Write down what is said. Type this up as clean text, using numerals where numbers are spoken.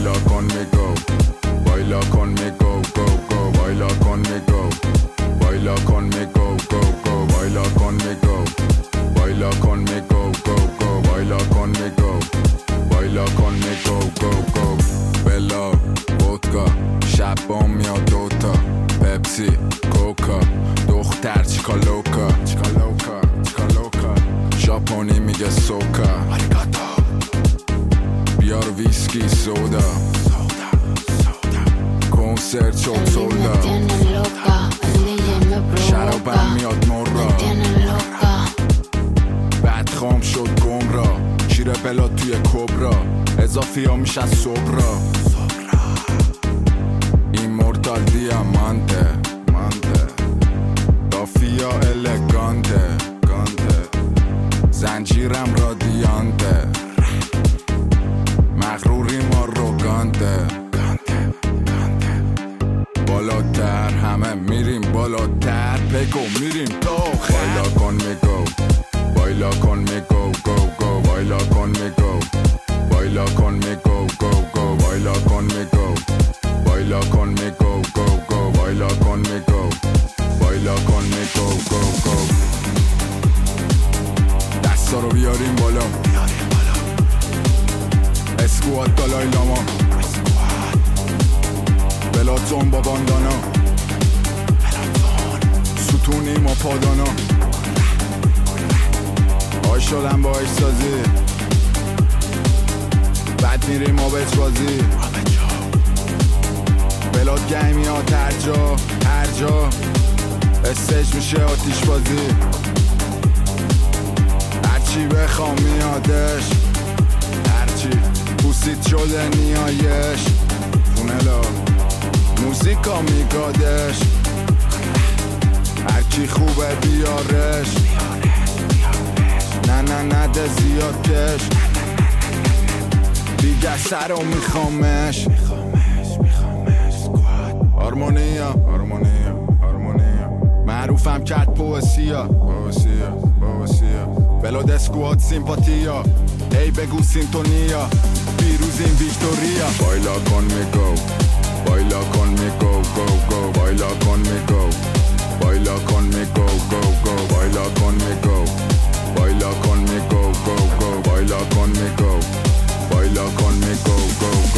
baila conmigo, baila conmigo, go, go, baila conmigo, baila conmigo, go, go, baila conmigo, baila conmigo, go, go, baila conmigo, baila conmigo, go, go. بلا ودکا شب با میاد دوتا پپسی کوکا دختر چیکالوکا چیکالوکا چیکالوکا ژاپنی میگه سوکا آریگاتو بیار ویسکی سودا کنسرت شد سودا شرابم میاد مرا بعد خام شد گمرا شیر بلا توی کبرا اضافی ها میشه صبرا ایمورتال دیامانته مانته دافیا الگانته گانته زنجیرم رادیانته مغروریم آروگانته گانته گانته بالاتر همه میریم بالاتر بگو میریم تا بایلا conmigo baila conmigo go go baila conmigo baila conmigo go go baila conmigo baila conmigo go go baila conmigo baila conmigo go go دستا رو بیاریم بالا اسکوات دالای لاما بلاتون با باندانا ستونیم و پادانا آی شدم با سازی بعد میریم آبت بازی بلاد گیمی ها هر جا استیج میشه آتیش بازی هرچی بخوام میادش هرچی پوسید شده نیایش فونلا موزیکا میگادش هرچی خوبه بیارش نه نده زیاد کش دیگه سرو میخوامش هارمونیا معروفم کرد پوسیا بلاد اسکوات سیمپاتیا ای بگو سینتونیا پیروزیم ویکتوریا بایلا conmigo baila conmigo go go baila conmigo baila conmigo go go baila conmigo baila conmigo go go baila conmigo baila conmigo go